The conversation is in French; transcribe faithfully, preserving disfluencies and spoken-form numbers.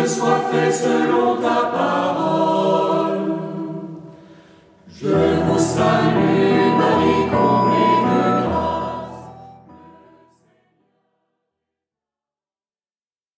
soit fait selon ta parole. Je vous salue, Marie.